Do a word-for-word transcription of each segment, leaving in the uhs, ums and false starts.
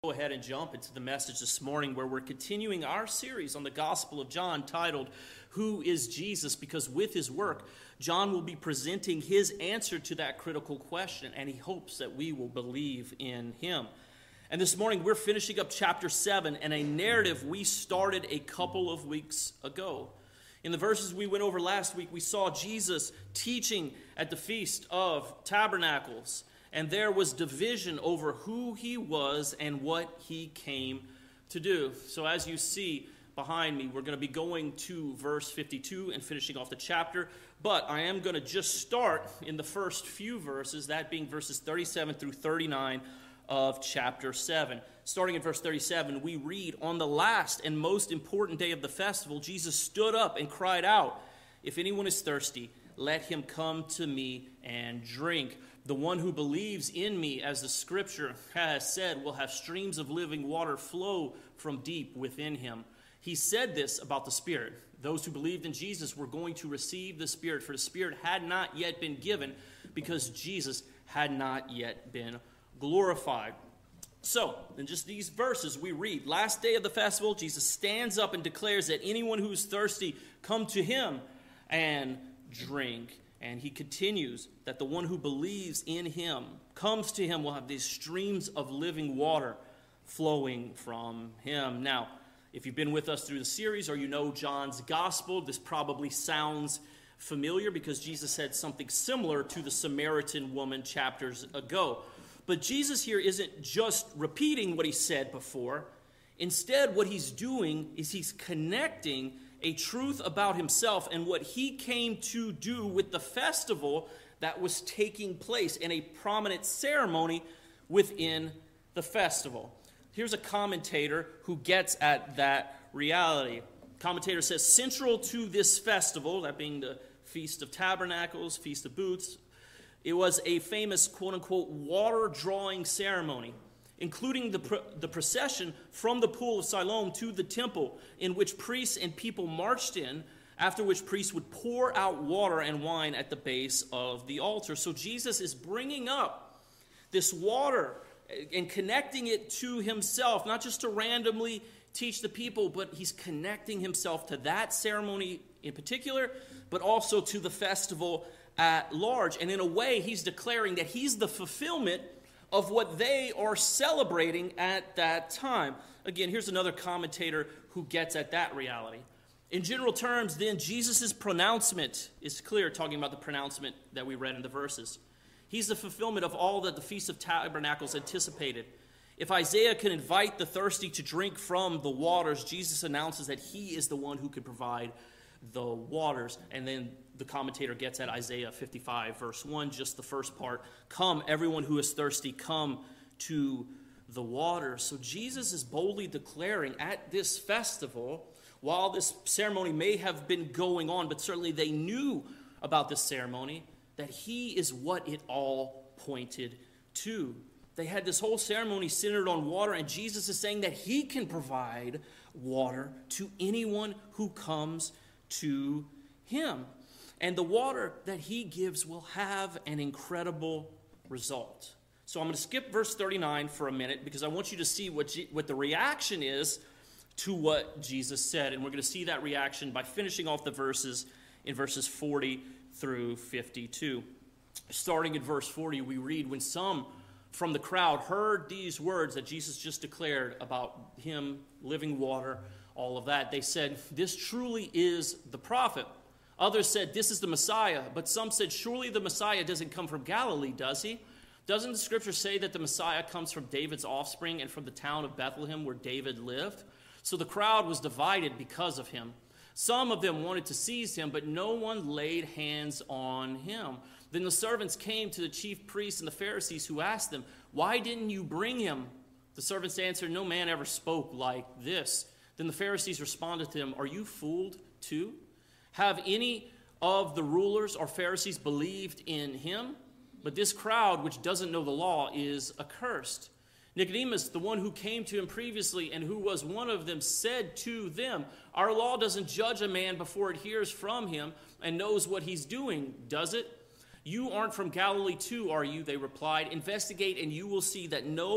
Go ahead and jump into the message this morning where we're continuing our series on the Gospel of John titled, Who is Jesus? Because with his work, John will be presenting his answer to that critical question, and he hopes that we will believe in him. And this morning we're finishing up chapter seven and a narrative we started a couple of weeks ago. In the verses we went over last week, we saw Jesus teaching at the Feast of Tabernacles. And there was division over who he was and what he came to do. So as you see behind me, we're going to be going to verse fifty-two and finishing off the chapter. But I am going to just start in the first few verses, that being verses thirty-seven through thirty-nine of chapter seven. Starting in verse thirty-seven, we read, On the last and most important day of the festival, Jesus stood up and cried out, If anyone is thirsty, let him come to me and drink. The one who believes in me, as the scripture has said, will have streams of living water flow from deep within him. He said this about the Spirit. Those who believed in Jesus were going to receive the Spirit, for the Spirit had not yet been given because Jesus had not yet been glorified. So, in just these verses, we read, Last day of the festival, Jesus stands up and declares that anyone who is thirsty, come to him and drink. And he continues that the one who believes in him, comes to him, will have these streams of living water flowing from him. Now, if you've been with us through the series or you know John's gospel, this probably sounds familiar because Jesus said something similar to the Samaritan woman chapters ago. But Jesus here isn't just repeating what he said before. Instead, what he's doing is he's connecting a truth about himself and what he came to do with the festival that was taking place in a prominent ceremony within the festival. Here's a commentator who gets at that reality. Commentator says, central to this festival, that being the Feast of Tabernacles, Feast of Booths, it was a famous quote-unquote water-drawing ceremony, including the, pro- the procession from the pool of Siloam to the temple, in which priests and people marched in, after which priests would pour out water and wine at the base of the altar. So Jesus is bringing up this water and connecting it to himself, not just to randomly teach the people, but he's connecting himself to that ceremony in particular, but also to the festival at large. And in a way, he's declaring that he's the fulfillment of what they are celebrating at that time. Again, here's another commentator who gets at that reality. In general terms, then, Jesus' pronouncement is clear, talking about the pronouncement that we read in the verses. He's the fulfillment of all that the Feast of Tabernacles anticipated. If Isaiah can invite the thirsty to drink from the waters, Jesus announces that he is the one who could provide the waters. And then the commentator gets at Isaiah fifty-five, verse one, just the first part. Come, everyone who is thirsty, come to the water. So Jesus is boldly declaring at this festival, while this ceremony may have been going on, but certainly they knew about this ceremony, that he is what it all pointed to. They had this whole ceremony centered on water, and Jesus is saying that he can provide water to anyone who comes to him. And the water that he gives will have an incredible result. So I'm going to skip verse thirty-nine for a minute because I want you to see what, G- what the reaction is to what Jesus said. And we're going to see that reaction by finishing off the verses in verses forty through fifty-two. Starting in verse forty, we read, When some from the crowd heard these words that Jesus just declared about him, living water, all of that, they said, This truly is the prophet. Others said, This is the Messiah. But some said, Surely the Messiah doesn't come from Galilee, does he? Doesn't the scripture say that the Messiah comes from David's offspring and from the town of Bethlehem where David lived? So the crowd was divided because of him. Some of them wanted to seize him, but no one laid hands on him. Then the servants came to the chief priests and the Pharisees, who asked them, Why didn't you bring him? The servants answered, No man ever spoke like this. Then the Pharisees responded to him, Are you fooled too? Have any of the rulers or Pharisees believed in him? But this crowd, which doesn't know the law, is accursed. Nicodemus, the one who came to him previously and who was one of them, said to them, Our law doesn't judge a man before it hears from him and knows what he's doing, does it? You aren't from Galilee too, are you? They replied. Investigate and you will see that no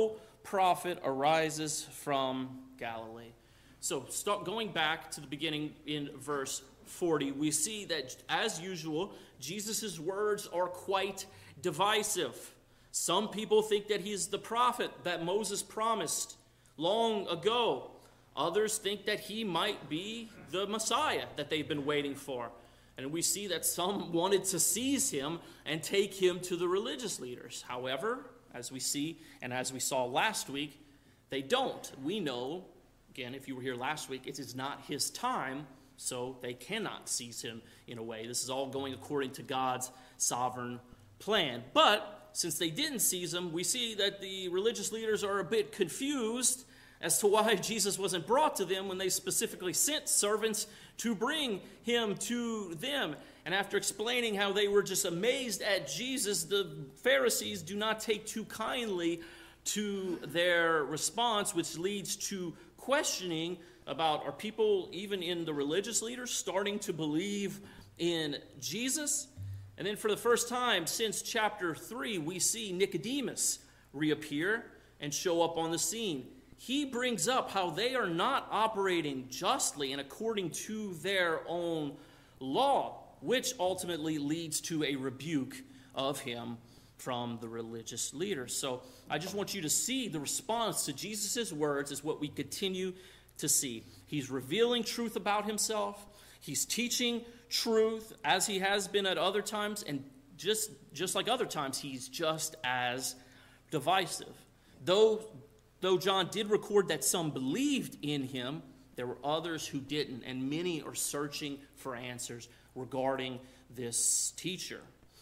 prophet arises from Galilee. So start going back to the beginning in verse forty, we see that, as usual, Jesus' words are quite divisive. Some people think that he's the prophet that Moses promised long ago. Others think that he might be the Messiah that they've been waiting for. And we see that some wanted to seize him and take him to the religious leaders. However, as we see and as we saw last week, they don't. We know, again, if you were here last week, it is not his time, so they cannot seize him in a way. This is all going according to God's sovereign plan. But since they didn't seize him, we see that the religious leaders are a bit confused as to why Jesus wasn't brought to them when they specifically sent servants to bring him to them. And after explaining how they were just amazed at Jesus, the Pharisees do not take too kindly to their response, which leads to questioning about, are people, even in the religious leaders, starting to believe in Jesus? And then for the first time since chapter three, we see Nicodemus reappear and show up on the scene. He brings up how they are not operating justly and according to their own law, which ultimately leads to a rebuke of him from the religious leaders. So I just want you to see the response to Jesus' words is what we continue to see. He's revealing truth about himself. He's teaching truth as he has been at other times. And just, just like other times, he's just as divisive. Though, though John did record that some believed in him, there were others who didn't. And many are searching for answers regarding this teacher.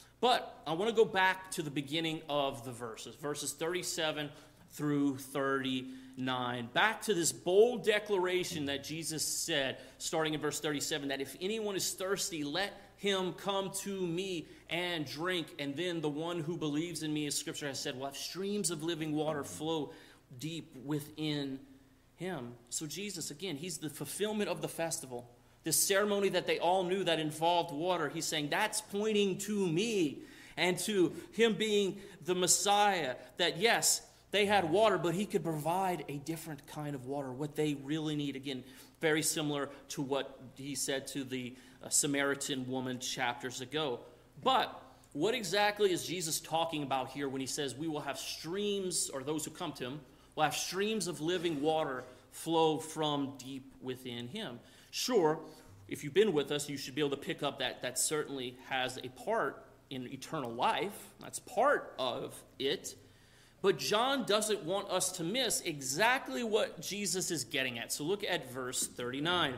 But I want to go back to the beginning of the verses, verses thirty-seven through thirty-nine. Back to this bold declaration that Jesus said, starting in verse thirty-seven, that if anyone is thirsty, let him come to me and drink. And then the one who believes in me, as Scripture has said, will have streams of living water flow deep within him. So Jesus, again, he's the fulfillment of the festival. This ceremony that they all knew that involved water, he's saying that's pointing to me and to him being the Messiah. That yes, they had water, but he could provide a different kind of water, what they really need. Again, very similar to what he said to the uh, Samaritan woman chapters ago. But what exactly is Jesus talking about here when he says we will have streams, or those who come to him, will have streams of living water flow from deep within him? Sure, if you've been with us, you should be able to pick up that that certainly has a part in eternal life. That's part of it. But John doesn't want us to miss exactly what Jesus is getting at. So look at verse thirty-nine.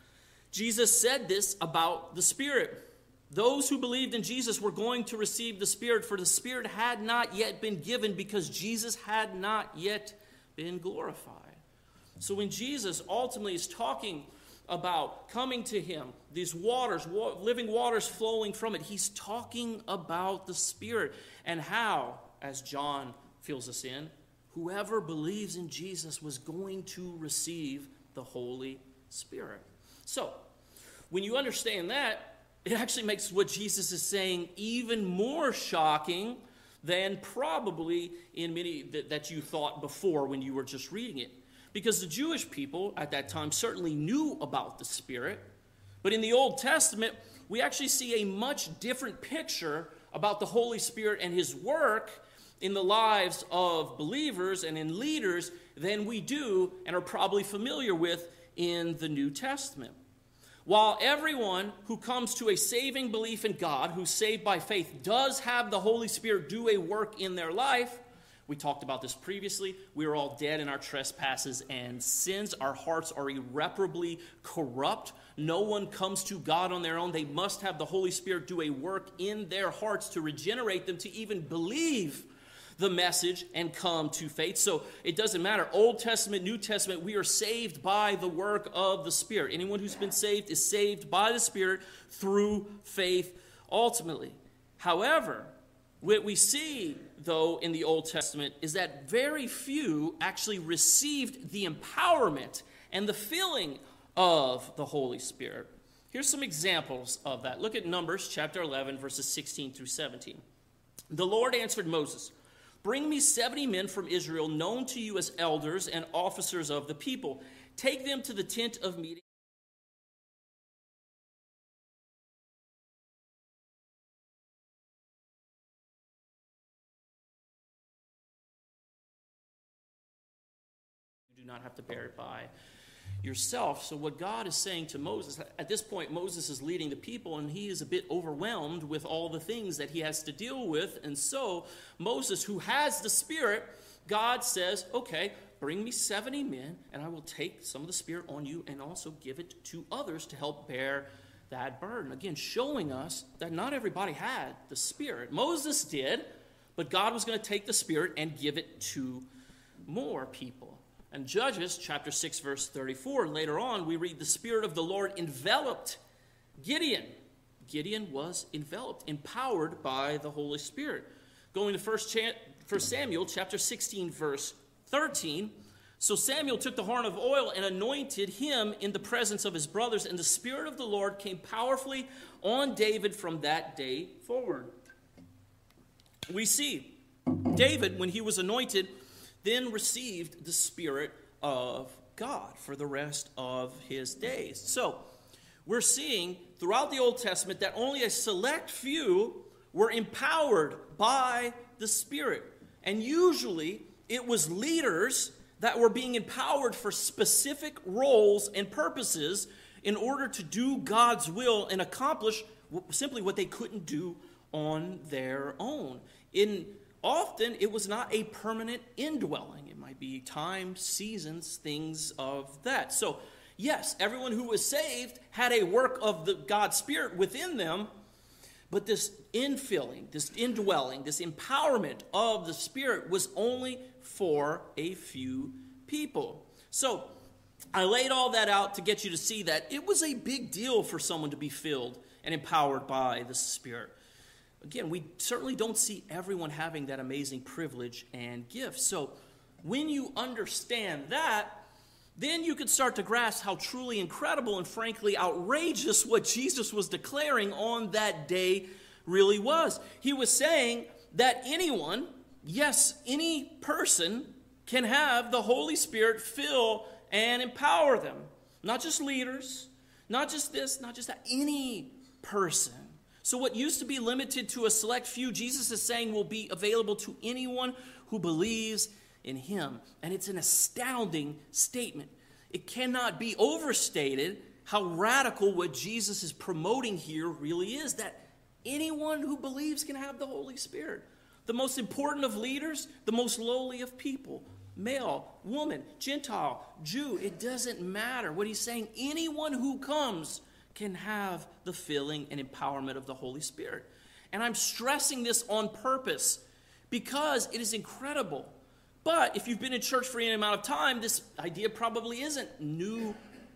Jesus said this about the Spirit. Those who believed in Jesus were going to receive the Spirit, for the Spirit had not yet been given because Jesus had not yet been glorified. So when Jesus ultimately is talking about coming to him, these waters, living waters flowing from it, he's talking about the Spirit and how, as John fills us in, whoever believes in Jesus was going to receive the Holy Spirit. So, when you understand that, it actually makes what Jesus is saying even more shocking than probably in many that, that you thought before when you were just reading it. Because the Jewish people at that time certainly knew about the Spirit. But in the Old Testament, we actually see a much different picture about the Holy Spirit and his work in the lives of believers and in leaders than we do and are probably familiar with in the New Testament. While everyone who comes to a saving belief in God, who's saved by faith, does have the Holy Spirit do a work in their life, we talked about this previously. We are all dead in our trespasses and sins. Our hearts are irreparably corrupt. No one comes to God on their own. They must have the Holy Spirit do a work in their hearts to regenerate them to even believe the message and come to faith. So it doesn't matter. Old Testament, New Testament, we are saved by the work of the Spirit. Anyone who's been saved is saved by the Spirit through faith ultimately. However, what we see, though, in the Old Testament is that very few actually received the empowerment and the filling of the Holy Spirit. Here's some examples of that. Look at Numbers chapter eleven, verses sixteen through seventeen. The Lord answered Moses, bring me seventy men from Israel, known to you as elders and officers of the people. Take them to the tent of meeting. You do not have to bear it by yourself. So what God is saying to Moses, at this point Moses is leading the people and he is a bit overwhelmed with all the things that he has to deal with. And so Moses, who has the Spirit, God says, okay, bring me seventy men and I will take some of the Spirit on you and also give it to others to help bear that burden. Again, showing us that not everybody had the Spirit. Moses did, but God was going to take the Spirit and give it to more people. And Judges chapter six, verse thirty-four, later on, we read the Spirit of the Lord enveloped Gideon. Gideon was enveloped, empowered by the Holy Spirit. Going to First Samuel chapter sixteen, verse thirteen. So Samuel took the horn of oil and anointed him in the presence of his brothers, and the Spirit of the Lord came powerfully on David from that day forward. We see David, when he was anointed, then received the Spirit of God for the rest of his days. So, we're seeing throughout the Old Testament that only a select few were empowered by the Spirit. And usually, it was leaders that were being empowered for specific roles and purposes in order to do God's will and accomplish simply what they couldn't do on their own. In Often, it was not a permanent indwelling. It might be time, seasons, things of that. So, yes, everyone who was saved had a work of the God's Spirit within them, but this infilling, this indwelling, this empowerment of the Spirit was only for a few people. So, I laid all that out to get you to see that it was a big deal for someone to be filled and empowered by the Spirit. Again, we certainly don't see everyone having that amazing privilege and gift. So when you understand that, then you can start to grasp how truly incredible and frankly outrageous what Jesus was declaring on that day really was. He was saying that anyone, yes, any person can have the Holy Spirit fill and empower them. Not just leaders, not just this, not just that, any person. So what used to be limited to a select few, Jesus is saying will be available to anyone who believes in him. And it's an astounding statement. It cannot be overstated how radical what Jesus is promoting here really is, that anyone who believes can have the Holy Spirit. The most important of leaders, the most lowly of people, male, woman, Gentile, Jew, it doesn't matter. What he's saying, anyone who comes can have the filling and empowerment of the Holy Spirit. And I'm stressing this on purpose because it is incredible. But if you've been in church for any amount of time, this idea probably isn't new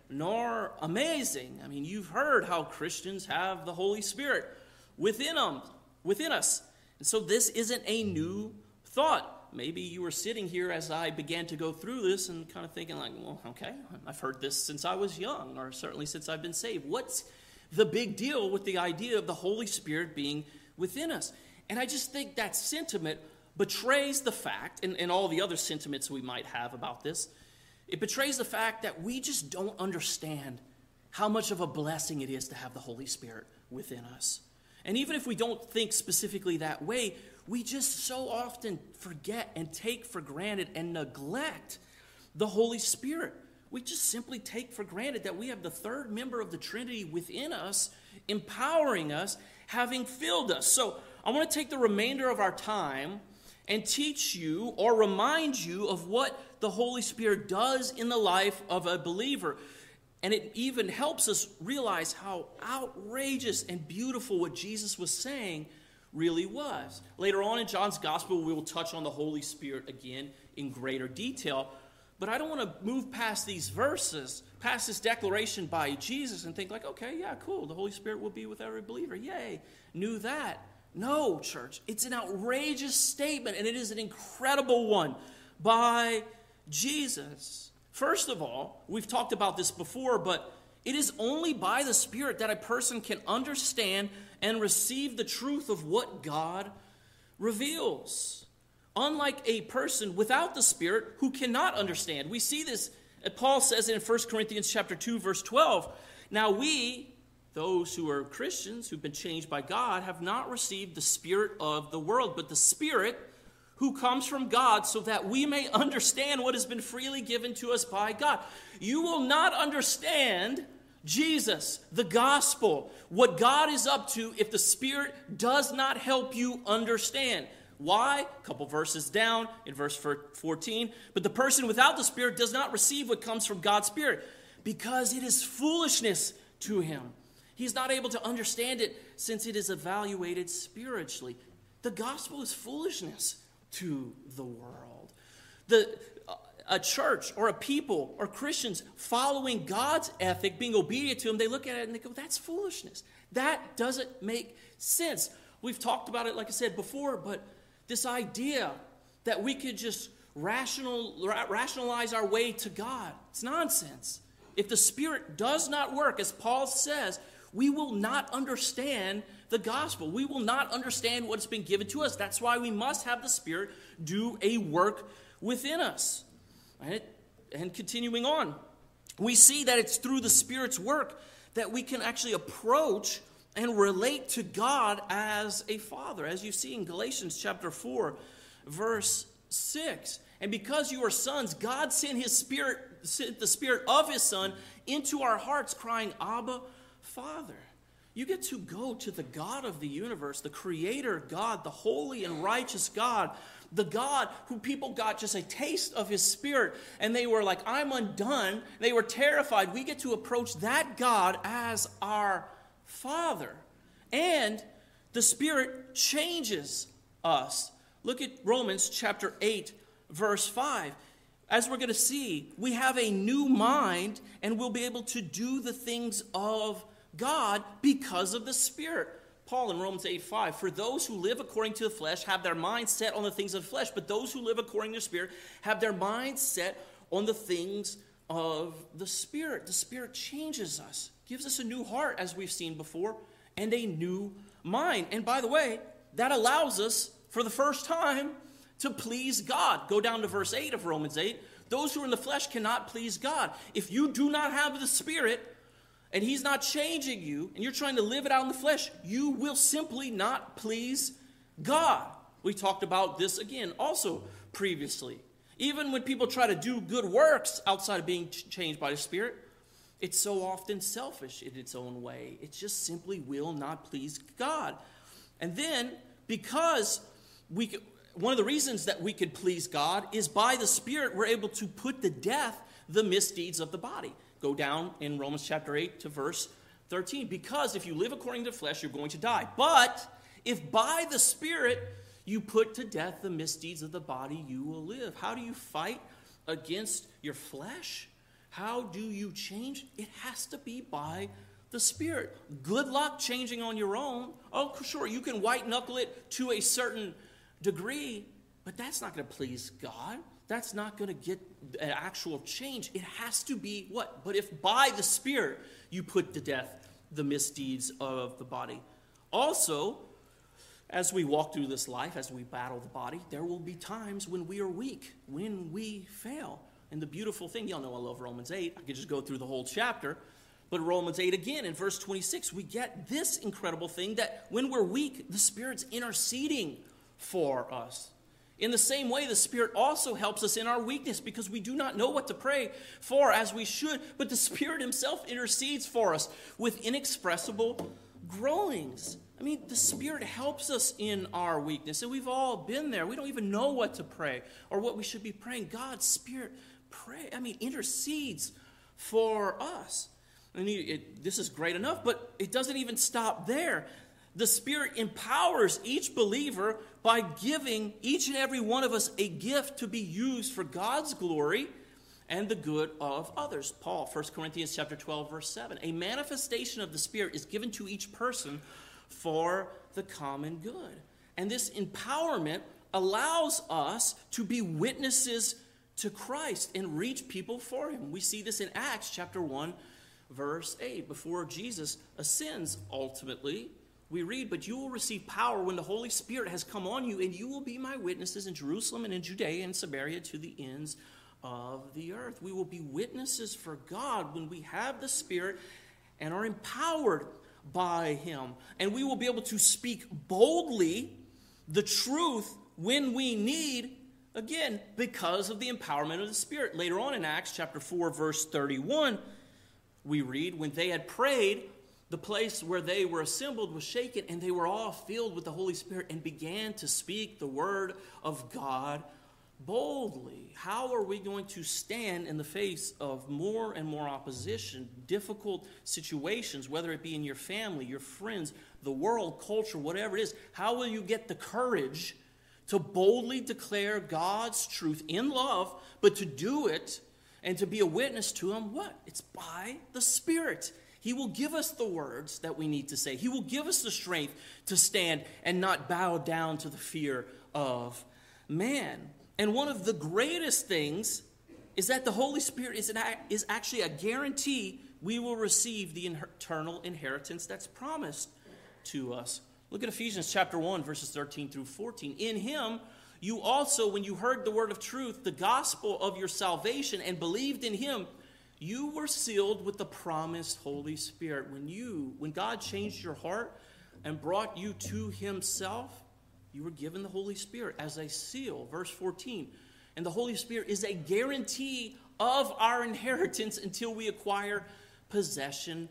nor amazing. I mean, you've heard how Christians have the Holy Spirit within them, within us. And so this isn't a new thought. Maybe you were sitting here as I began to go through this and kind of thinking like, well, okay, I've heard this since I was young, or certainly since I've been saved. What's the big deal with the idea of the Holy Spirit being within us? And I just think that sentiment betrays the fact, and, and all the other sentiments we might have about this, it betrays the fact that we just don't understand how much of a blessing it is to have the Holy Spirit within us. And even if we don't think specifically that way, we just so often forget and take for granted and neglect the Holy Spirit. We just simply take for granted that we have the third member of the Trinity within us, empowering us, having filled us. So I want to take the remainder of our time and teach you or remind you of what the Holy Spirit does in the life of a believer. And it even helps us realize how outrageous and beautiful what Jesus was saying really was. Later on in John's Gospel, we will touch on the Holy Spirit again in greater detail. But I don't want to move past these verses, past this declaration by Jesus and think like, okay, yeah, cool, the Holy Spirit will be with every believer. Yay, knew that. No, church, it's an outrageous statement, and it is an incredible one by Jesus. First of all, we've talked about this before, but it is only by the Spirit that a person can understand and receive the truth of what God reveals. unlike a person without the Spirit who cannot understand. We see this, Paul says in First Corinthians chapter two, verse twelve, now we, those who are Christians, who've been changed by God, have not received the spirit of the world, but the Spirit who comes from God, so that we may understand what has been freely given to us by God. You will not understand Jesus, the gospel, what God is up to, if the Spirit does not help you understand. Why? A couple verses down in verse fourteen. But the person without the Spirit does not receive what comes from God's Spirit, because it is foolishness to him. He's not able to understand it, since it is evaluated spiritually. The gospel is foolishness to the world. The a church or a people or Christians following God's ethic, being obedient to him, they look at it and they go, that's foolishness. That doesn't make sense. We've talked about it, like I said before, but this idea that we could just rational, rationalize our way to God, it's nonsense. If the Spirit does not work, as Paul says, we will not understand the gospel. We will not understand what's been given to us. That's why we must have the Spirit do a work within us. Right? And continuing on, we see that it's through the Spirit's work that we can actually approach and relate to God as a father, as you see in Galatians chapter four, verse six. And because you are sons, God sent his Spirit, sent the Spirit of his Son into our hearts, crying, Abba, Father. You get to go to the God of the universe, the Creator God, the holy and righteous God, the God who people got just a taste of his Spirit, and they were like, I'm undone. They were terrified. We get to approach that God as our Father. And the Spirit changes us. Look at Romans chapter eight, verse five. As we're going to see, we have a new mind, and we'll be able to do the things of God because of the Spirit. Paul in Romans eight five, for those who live according to the flesh have their minds set on the things of the flesh, but those who live according to the Spirit have their minds set on the things of the Spirit. The Spirit changes us, gives us a new heart, as we've seen before, and a new mind. And by the way, that allows us, for the first time, to please God. Go down to verse eight of Romans eight. Those who are in the flesh cannot please God. If you do not have the Spirit, and he's not changing you, and you're trying to live it out in the flesh, you will simply not please God. We talked about this again also previously. Even when people try to do good works outside of being changed by the Spirit, it's so often selfish in its own way. It just simply will not please God. And then, because we, one of the reasons that we could please God is by the Spirit, we're able to put to death the misdeeds of the body. Go down in Romans chapter eight to verse thirteen. Because if you live according to the flesh, you're going to die. But if by the Spirit you put to death the misdeeds of the body, you will live. How do you fight against your flesh? How do you change? It has to be by the Spirit. Good luck changing on your own. Oh, sure, you can white knuckle it to a certain degree, but that's not going to please God. That's not going to get an actual change. It has to be what? But if by the Spirit you put to death the misdeeds of the body. Also, as we walk through this life, as we battle the body, there will be times when we are weak, when we fail. And the beautiful thing, y'all know I love Romans eight. I could just go through the whole chapter. But Romans eight again, in verse twenty-six, we get this incredible thing that when we're weak, the Spirit's interceding for us. In the same way, the Spirit also helps us in our weakness, because we do not know what to pray for as we should, but the Spirit himself intercedes for us with inexpressible groanings. I mean, the Spirit helps us in our weakness, and we've all been there. We don't even know what to pray or what we should be praying. God's Spirit pray, I mean, intercedes for us. And it, this is great enough, but it doesn't even stop there. The Spirit empowers each believer by giving each and every one of us a gift to be used for God's glory and the good of others. Paul, First Corinthians chapter twelve, verse seven. A manifestation of the Spirit is given to each person for the common good. And this empowerment allows us to be witnesses to Christ and reach people for him. We see this in Acts chapter one, verse eight. Before Jesus ascends ultimately, we read, but you will receive power when the Holy Spirit has come on you, and you will be my witnesses in Jerusalem and in Judea and Samaria to the ends of the earth. We will be witnesses for God when we have the Spirit and are empowered by him. And we will be able to speak boldly the truth when we need, again, because of the empowerment of the Spirit. Later on in Acts chapter four, verse thirty-one, we read, when they had prayed, the place where they were assembled was shaken, and they were all filled with the Holy Spirit and began to speak the word of God boldly. How are we going to stand in the face of more and more opposition, difficult situations, whether it be in your family, your friends, the world, culture, whatever it is? How will you get the courage to boldly declare God's truth in love, but to do it and to be a witness to him? What? It's by the Spirit. He will give us the words that we need to say. He will give us the strength to stand and not bow down to the fear of man. And one of the greatest things is that the Holy Spirit is, an, is actually a guarantee we will receive the eternal inheritance that's promised to us. Look at Ephesians chapter one, verses thirteen through fourteen. In him, you also, when you heard the word of truth, the gospel of your salvation, and believed in him, you were sealed with the promised Holy Spirit. When you, when God changed your heart and brought you to himself, you were given the Holy Spirit as a seal. Verse fourteen. And the Holy Spirit is a guarantee of our inheritance until we acquire possession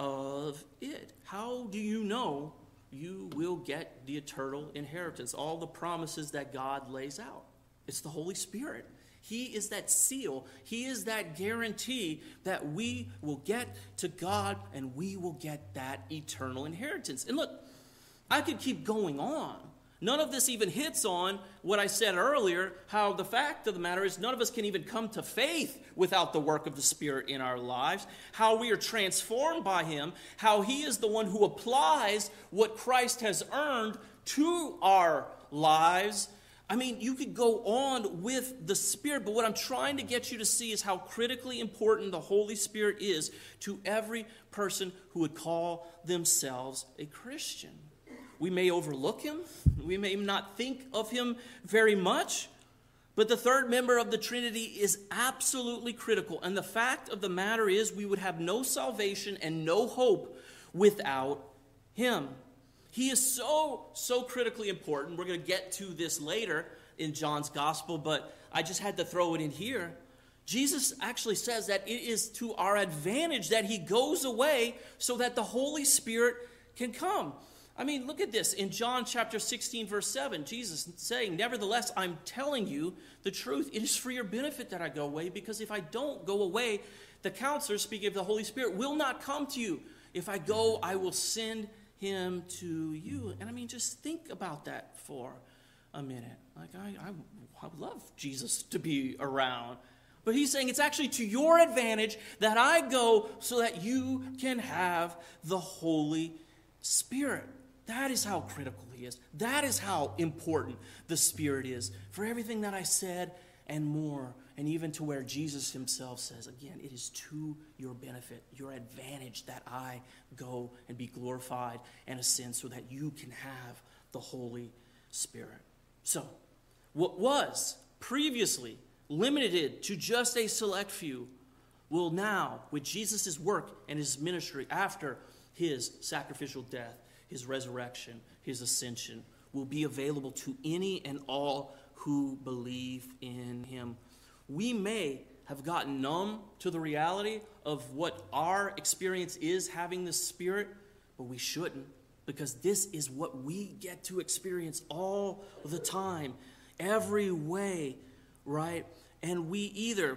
of it. How do you know you will get the eternal inheritance? All the promises that God lays out. It's the Holy Spirit. He is that seal. He is that guarantee that we will get to God and we will get that eternal inheritance. And look, I could keep going on. None of this even hits on what I said earlier, how the fact of the matter is none of us can even come to faith without the work of the Spirit in our lives, how we are transformed by him, how he is the one who applies what Christ has earned to our lives. I mean, you could go on with the Spirit, but what I'm trying to get you to see is how critically important the Holy Spirit is to every person who would call themselves a Christian. We may overlook him. We may not think of him very much. But the third member of the Trinity is absolutely critical. And the fact of the matter is we would have no salvation and no hope without him. He is so, so critically important. We're going to get to this later in John's gospel, but I just had to throw it in here. Jesus actually says that it is to our advantage that he goes away so that the Holy Spirit can come. I mean, look at this. In John chapter sixteen, verse seven, Jesus saying, nevertheless, I'm telling you the truth. It is for your benefit that I go away, because if I don't go away, the counselor, speaking of the Holy Spirit, will not come to you. If I go, I will send him to you. And I mean, just think about that for a minute. Like, I, I, I would love Jesus to be around. But he's saying it's actually to your advantage that I go so that you can have the Holy Spirit. That is how critical he is. That is how important the Spirit is for everything that I said and more. And even to where Jesus himself says, again, it is to your benefit, your advantage that I go and be glorified and ascend so that you can have the Holy Spirit. So, what was previously limited to just a select few will now, with Jesus' work and his ministry after his sacrificial death, his resurrection, his ascension, will be available to any and all who believe in him. We may have gotten numb to the reality of what our experience is having the Spirit, but we shouldn't, because this is what we get to experience all the time, every way, right? And we either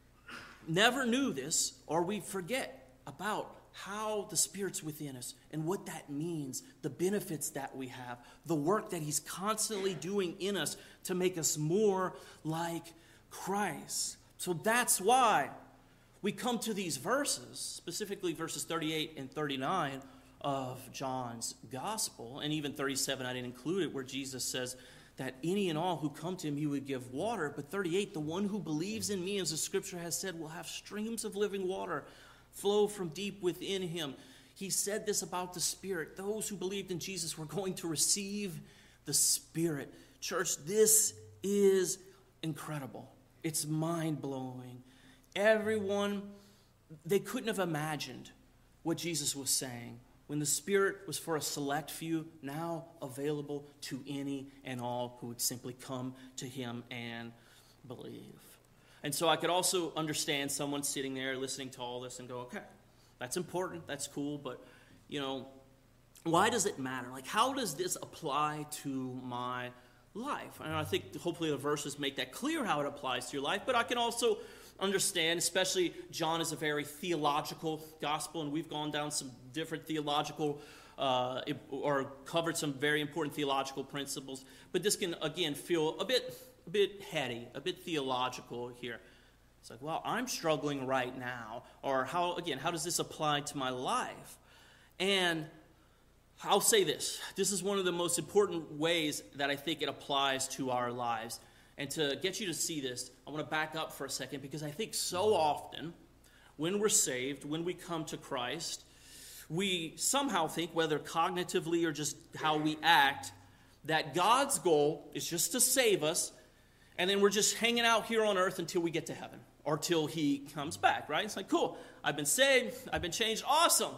never knew this or we forget about how the Spirit's within us and what that means, the benefits that we have, the work that he's constantly doing in us to make us more like Christ. So that's why we come to these verses, specifically verses thirty-eight and thirty-nine of John's gospel, and even thirty-seven, I didn't include it, where Jesus says that any and all who come to him he would give water. But thirty-eight, the one who believes in me, as the scripture has said, will have streams of living water flow from deep within him. He said this about the Spirit. Those who believed in Jesus were going to receive the Spirit. Church, this is incredible. It's mind-blowing. Everyone, they couldn't have imagined what Jesus was saying when the Spirit was for a select few, now available to any and all who would simply come to him and believe. And so I could also understand someone sitting there listening to all this and go, okay, that's important, that's cool, but, you know, why does it matter? Like, how does this apply to my life? And I think hopefully the verses make that clear how it applies to your life, but I can also understand, especially John is a very theological gospel, and we've gone down some different theological uh, or covered some very important theological principles, but this can, again, feel a bit, a bit heady, a bit theological here. It's like, well, I'm struggling right now, or how, again, how does this apply to my life? And I'll say this. This is one of the most important ways that I think it applies to our lives. And to get you to see this, I want to back up for a second, because I think so often when we're saved, when we come to Christ, we somehow think, whether cognitively or just how we act, that God's goal is just to save us, and then we're just hanging out here on earth until we get to heaven, or till he comes back, right? It's like, cool, I've been saved, I've been changed, awesome.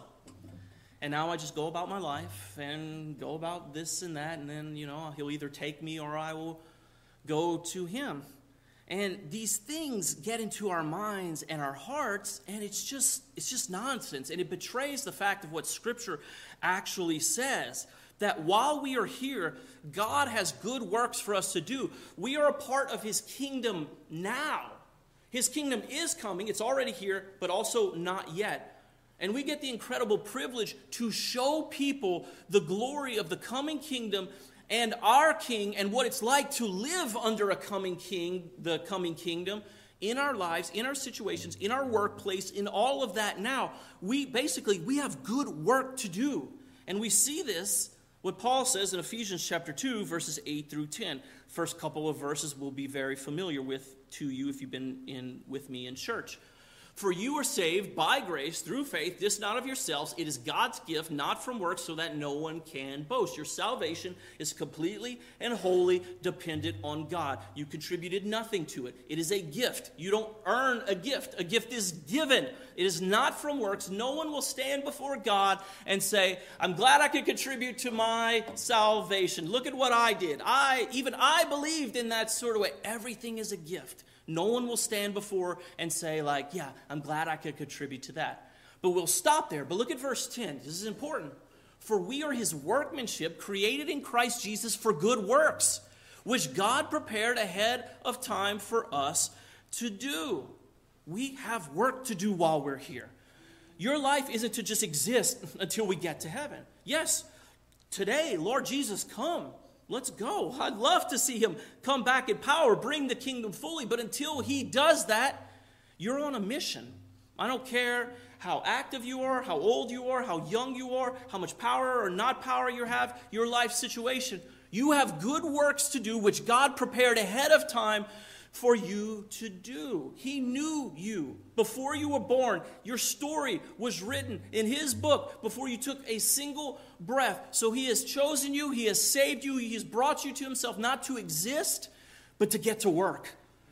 And now I just go about my life and go about this and that, and then, you know, he'll either take me or I will go to him. And these things get into our minds and our hearts, and it's just it's just nonsense. And it betrays the fact of what Scripture actually says, that while we are here, God has good works for us to do. We are a part of his kingdom now. His kingdom is coming. It's already here, but also not yet. And we get the incredible privilege to show people the glory of the coming kingdom and our king, and what it's like to live under a coming king, the coming kingdom, in our lives, in our situations, in our workplace, in all of that now. We basically, we have good work to do. And we see this, what Paul says in Ephesians chapter two, verses eight through ten. First couple of verses will be very familiar with to you if you've been in with me in church. For you are saved by grace through faith, this not of yourselves. It is God's gift, not from works, so that no one can boast. Your salvation is completely and wholly dependent on God. You contributed nothing to it. It is a gift. You don't earn a gift. A gift is given. It is not from works. No one will stand before God and say, I'm glad I could contribute to my salvation. Look at what I did. I, even I believed in that sort of way. Everything is a gift. No one will stand before and say, like, yeah, I'm glad I could contribute to that. But we'll stop there. But look at verse ten. This is important. For we are his workmanship, created in Christ Jesus for good works, which God prepared ahead of time for us to do. We have work to do while we're here. Your life isn't to just exist until we get to heaven. Yes, today, Lord Jesus, come. Let's go. I'd love to see him come back in power, bring the kingdom fully. But until he does that, you're on a mission. I don't care how active you are, how old you are, how young you are, how much power or not power you have, your life situation. You have good works to do, which God prepared ahead of time for you to do. He knew you before you were born. Your story was written in his book before you took a single breath. So he has chosen you, he has saved you, he has brought you to himself, not to exist, but to get to work.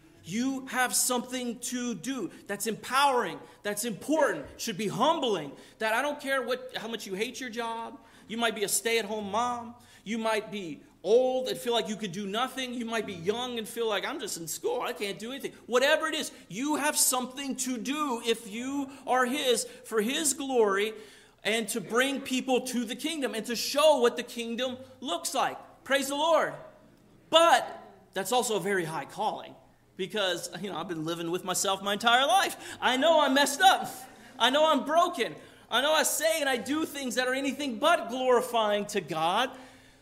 You have something to do that's empowering, that's important, should be humbling, that I don't care what how much you hate your job. You might be a stay-at-home mom. You might be old and feel like you could do nothing. You might be young and feel like, I'm just in school, I can't do anything. Whatever it is, you have something to do if you are his, for his glory, and to bring people to the kingdom and to show what the kingdom looks like. Praise the Lord. But that's also a very high calling, because, you know, I've been living with myself my entire life. I know I'm messed up. I know I'm broken. I know I say and I do things that are anything but glorifying to God.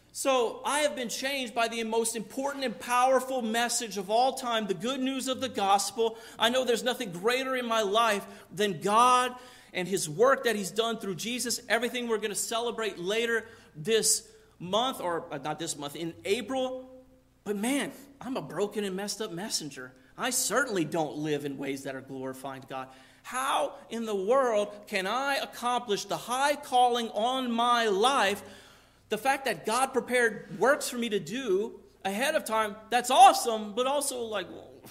So I have been changed by the most important and powerful message of all time, the good news of the gospel. I know there's nothing greater in my life than God and his work that he's done through Jesus. Everything we're going to celebrate later this month, or not this month, in April. But man, I'm a broken and messed up messenger. I certainly don't live in ways that are glorifying to God. How in the world can I accomplish the high calling on my life? The fact that God prepared works for me to do ahead of time, that's awesome, but also like,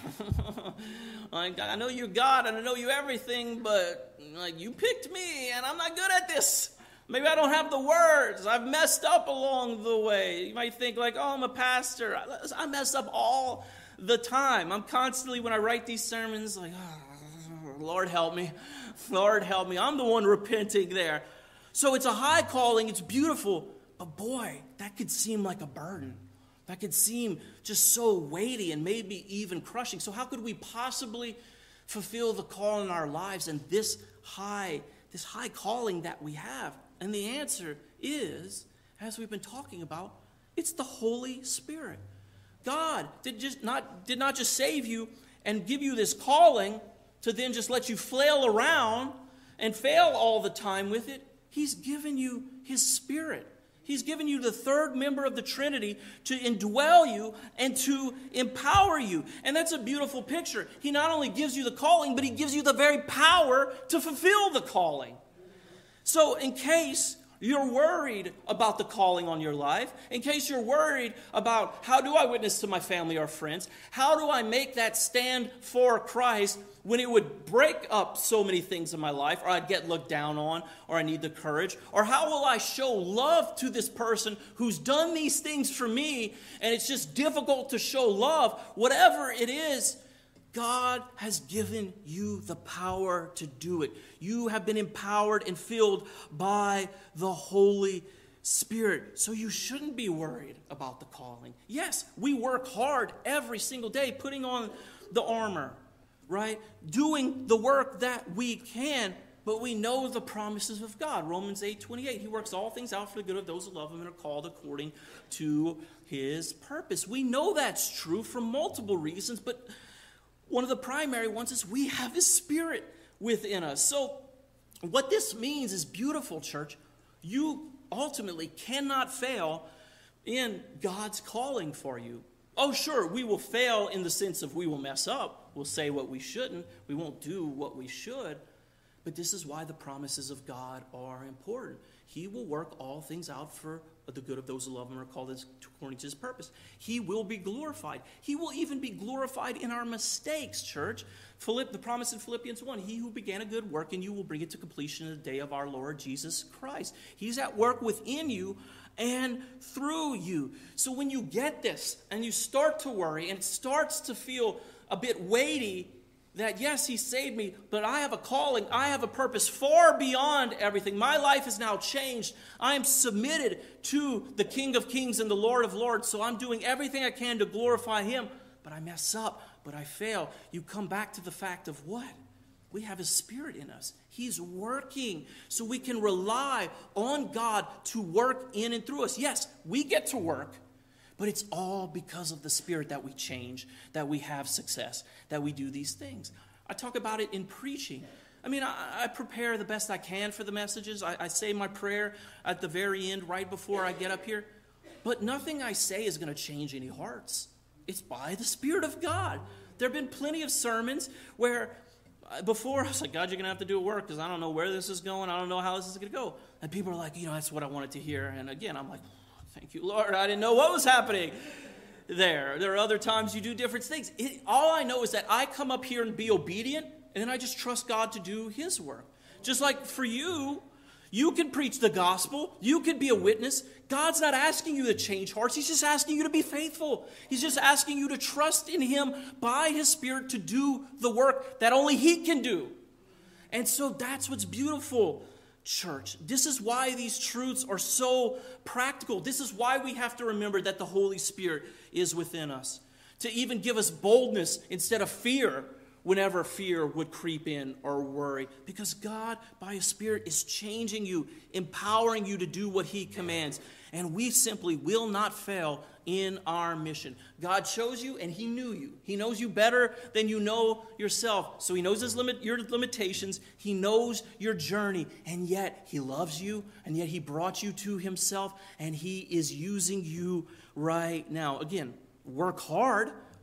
I know you're God and I know you everything, but like you picked me and I'm not good at this. Maybe I don't have the words. I've messed up along the way. You might think like, oh, I'm a pastor. I mess up all the time. I'm constantly, when I write these sermons, like, oh, Lord help me. Lord help me. I'm the one repenting there. So it's a high calling. It's beautiful. But boy, that could seem like a burden. That could seem just so weighty and maybe even crushing. So how could we possibly fulfill the call in our lives and this high, this high calling that we have? And the answer is, as we've been talking about, it's the Holy Spirit. God did just not did not just save you and give you this calling to then just let you flail around and fail all the time with it. He's given you His Spirit. He's given you the third member of the Trinity to indwell you and to empower you. And that's a beautiful picture. He not only gives you the calling, but He gives you the very power to fulfill the calling. So in case you're worried about the calling on your life, in case you're worried about how do I witness to my family or friends, how do I make that stand for Christ when it would break up so many things in my life, or I'd get looked down on, or I need the courage, or how will I show love to this person who's done these things for me, and it's just difficult to show love, whatever it is, God has given you the power to do it. You have been empowered and filled by the Holy Spirit. So you shouldn't be worried about the calling. Yes, we work hard every single day putting on the armor, right? Doing the work that we can, but we know the promises of God. Romans eight twenty-eight, He works all things out for the good of those who love Him and are called according to His purpose. We know that's true for multiple reasons, but one of the primary ones is we have His Spirit within us. So what this means is beautiful, church. You ultimately cannot fail in God's calling for you. Oh, sure, we will fail in the sense of we will mess up. We'll say what we shouldn't. We won't do what we should. But this is why the promises of God are important. He will work all things out for the good of those who love Him and are called according to His purpose. He will be glorified. He will even be glorified in our mistakes, church. Philipp, the promise in Philippians one, He who began a good work in you will bring it to completion in the day of our Lord Jesus Christ. He's at work within you and through you. So when you get this and you start to worry and it starts to feel a bit weighty, that yes, He saved me, but I have a calling, I have a purpose far beyond everything. My life is now changed. I am submitted to the King of Kings and the Lord of Lords, so I'm doing everything I can to glorify Him, but I mess up, but I fail. You come back to the fact of what? We have His Spirit in us. He's working, so we can rely on God to work in and through us. Yes, we get to work, but it's all because of the Spirit that we change, that we have success, that we do these things. I talk about it in preaching. I mean, I, I prepare the best I can for the messages. I, I say my prayer at the very end, right before I get up here. But nothing I say is going to change any hearts. It's by the Spirit of God. There have been plenty of sermons where before I was like, God, you're going to have to do a work because I don't know where this is going. I don't know how this is going to go. And people are like, you know, that's what I wanted to hear. And again, I'm like, thank you, Lord. I didn't know what was happening there. There are other times you do different things. It, all I know is that I come up here and be obedient, and then I just trust God to do His work. Just like for you, you can preach the gospel. You can be a witness. God's not asking you to change hearts. He's just asking you to be faithful. He's just asking you to trust in Him by His Spirit to do the work that only He can do. And so that's what's beautiful, church. This is why these truths are so practical. This is why we have to remember that the Holy Spirit is within us, to even give us boldness instead of fear whenever fear would creep in or worry, because God by His Spirit is changing you, empowering you to do what He commands, and we simply will not fail in our mission. God chose you and He knew you. He knows you better than you know yourself. So He knows his limit, your limitations. He knows your journey. And yet He loves you. And yet He brought you to Himself. And He is using you right now. Again, work hard.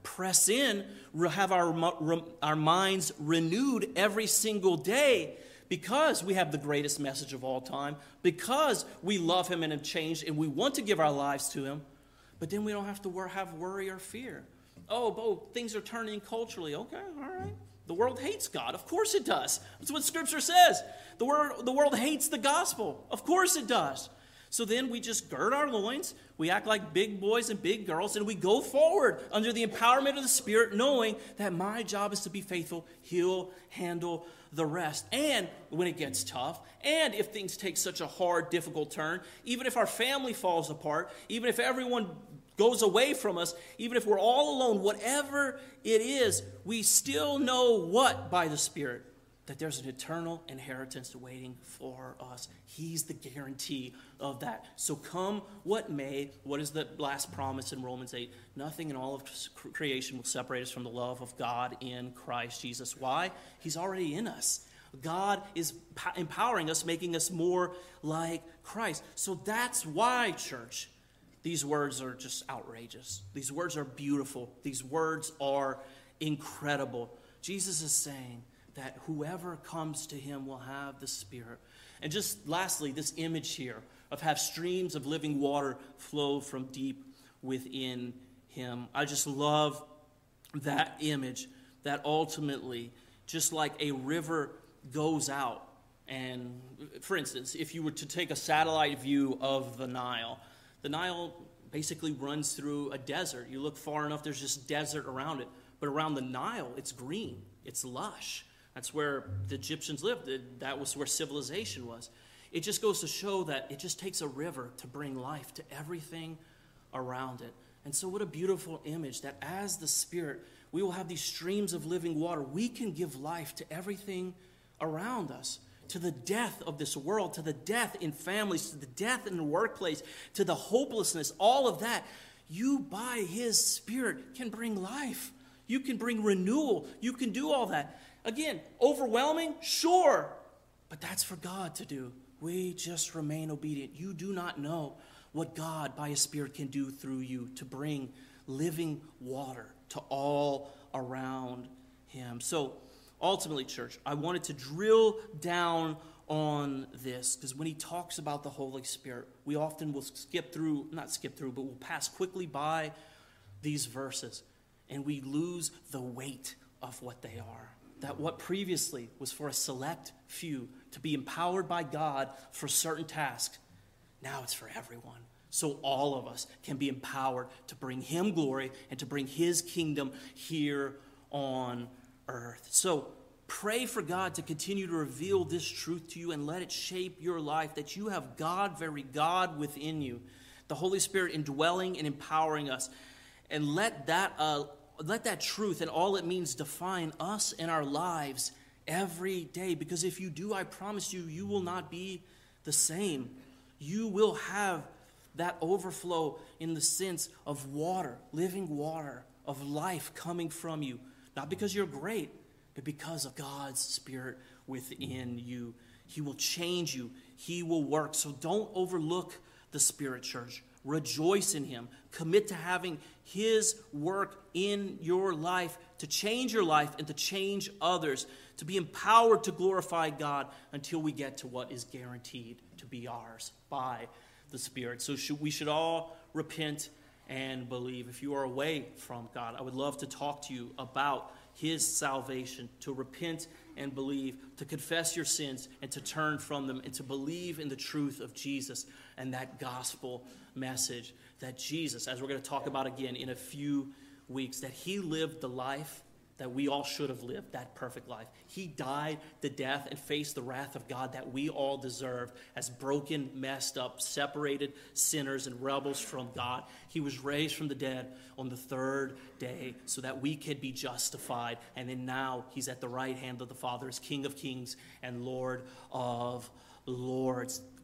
press in, have our, our minds renewed every single day, because we have the greatest message of all time, because we love him and have changed and we want to give our lives to him. But then we don't have to wor- have worry or fear. Oh, Bo, things are turning culturally. Okay, all right. The world hates God. Of course it does. That's what Scripture says. The world, the world hates the gospel. Of course it does. So then we just gird our loins, we act like big boys and big girls, and we go forward under the empowerment of the Spirit, knowing that my job is to be faithful. He'll handle the rest. And when it gets tough, and if things take such a hard, difficult turn, even if our family falls apart, even if everyone goes away from us, even if we're all alone, whatever it is, we still know what by the Spirit? That there's an eternal inheritance waiting for us. He's the guarantee of that. So come what may, what is the last promise in Romans eight? Nothing in all of creation will separate us from the love of God in Christ Jesus. Why? He's already in us. God is empowering us, making us more like Christ. So that's why, church, these words are just outrageous. These words are beautiful. These words are incredible. Jesus is saying that whoever comes to him will have the Spirit. And just lastly, this image here of have streams of living water flow from deep within him. I just love that image, that ultimately, just like a river goes out. And for instance, if you were to take a satellite view of the Nile, the Nile basically runs through a desert. You look far enough, there's just desert around it. But around the Nile, it's green, it's lush. That's where the Egyptians lived. That was where civilization was. It just goes to show that it just takes a river to bring life to everything around it. And so what a beautiful image that as the Spirit, we will have these streams of living water. We can give life to everything around us, to the death of this world, to the death in families, to the death in the workplace, to the hopelessness, all of that. You, by his Spirit, can bring life. You can bring renewal. You can do all that. Again, overwhelming? Sure. But that's for God to do. We just remain obedient. You do not know what God, by his Spirit, can do through you to bring living water to all around him. So, ultimately, church, I wanted to drill down on this, because when he talks about the Holy Spirit, we often will skip through, not skip through, but we'll pass quickly by these verses, and we lose the weight of what they are. That what previously was for a select few to be empowered by God for certain tasks, now it's for everyone. So all of us can be empowered to bring him glory and to bring his kingdom here on earth. So pray for God to continue to reveal this truth to you and let it shape your life, that you have God, very God, within you, the Holy Spirit indwelling and empowering us. And let that uh, let that truth and all it means define us and our lives every day. Because if you do, I promise you, you will not be the same. You will have that overflow in the sense of water, living water, of life coming from you. Not because you're great, but because of God's Spirit within you. He will change you. He will work. So don't overlook the Spirit, church. Rejoice in him. Commit to having his work in your life to change your life and to change others, to be empowered to glorify God until we get to what is guaranteed to be ours by the Spirit. So should, we should all repent and believe. If you are away from God, I would love to talk to you about his salvation, to repent and believe, to confess your sins and to turn from them and to believe in the truth of Jesus and that gospel message that Jesus, as we're going to talk about again in a few weeks, that he lived the life that we all should have lived, that perfect life. He died the death and faced the wrath of God that we all deserved as broken, messed up, separated sinners and rebels from God. He was raised from the dead on the third day so that we could be justified. And then now he's at the right hand of the Father as King of Kings and Lord of Lords.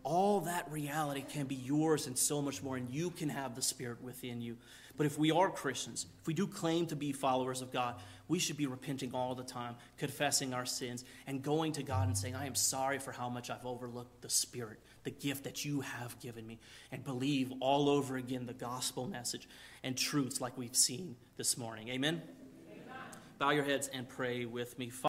all that reality can be yours and so much more, and you can have the Spirit within you. But if we are Christians, if we do claim to be followers of God, we should be repenting all the time, confessing our sins, and going to God and saying, I am sorry for how much I've overlooked the Spirit, the gift that you have given me, and believe all over again the gospel message and truths like we've seen this morning. Amen? Amen. Bow your heads and pray with me.